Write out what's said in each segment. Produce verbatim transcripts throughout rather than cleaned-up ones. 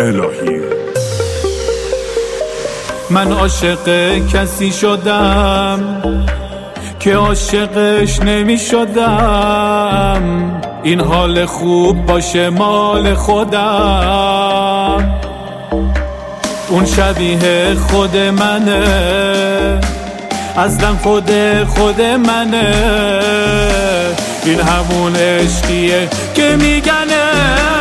الهی. من عاشق کسی شدم که عاشقش نمی شدم، این حال خوب باشه مال خودم. اون شبیه خود منه، اصلا خود خود منه، این همون عشقیه که میگنه.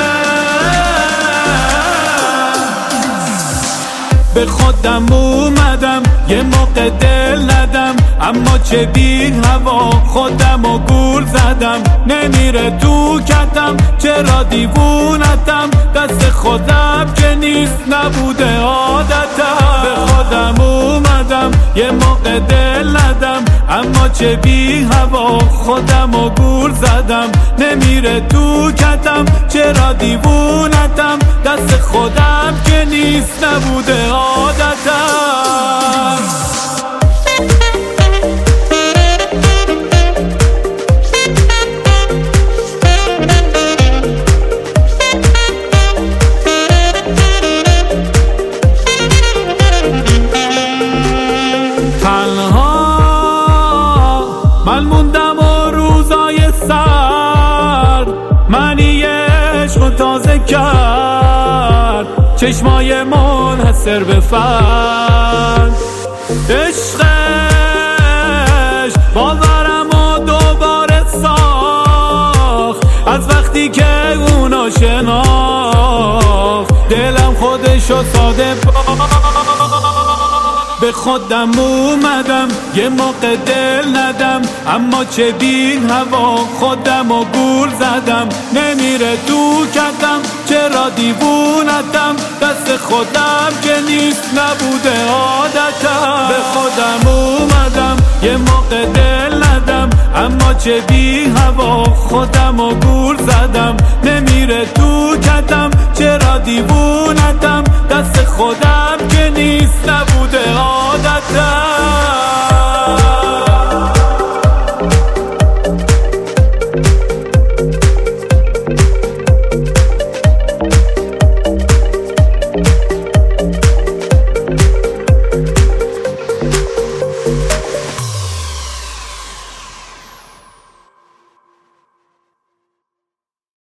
به خودم اومدم یه موقع دل ندم، اما چه بی هوا خودم و گول زدم. نمیره تو کتم چرا دیوونتم، دست خودم که نیست نبوده عادتم. به خودم اومدم یه موقع دل ندم، اما چه بی هوا خودم و گول زدم. نمیره تو کتم چرا دیوونتم، دست خودم که نیست نبوده عادتم. من موندم و روزای سر منی عشق و تازه کرد، چشمای منحصر به فرد. عشقش باورم و دوباره ساخت، از وقتی که اونو شناخت دلم خودشو ساده باخت. به خودم اومدم یه موقع دل ندم، اما چه بی هوا خودم و گول زدم. نمیره تو کتم چرا دیوونتم، دست خودم که نیست نبوده عادتم. به خودم اومدم یه موقع دل ندم، اما چه بی هوا خودم و گول زدم. نمیره تو کتم چرا دیوونتم، دست خودم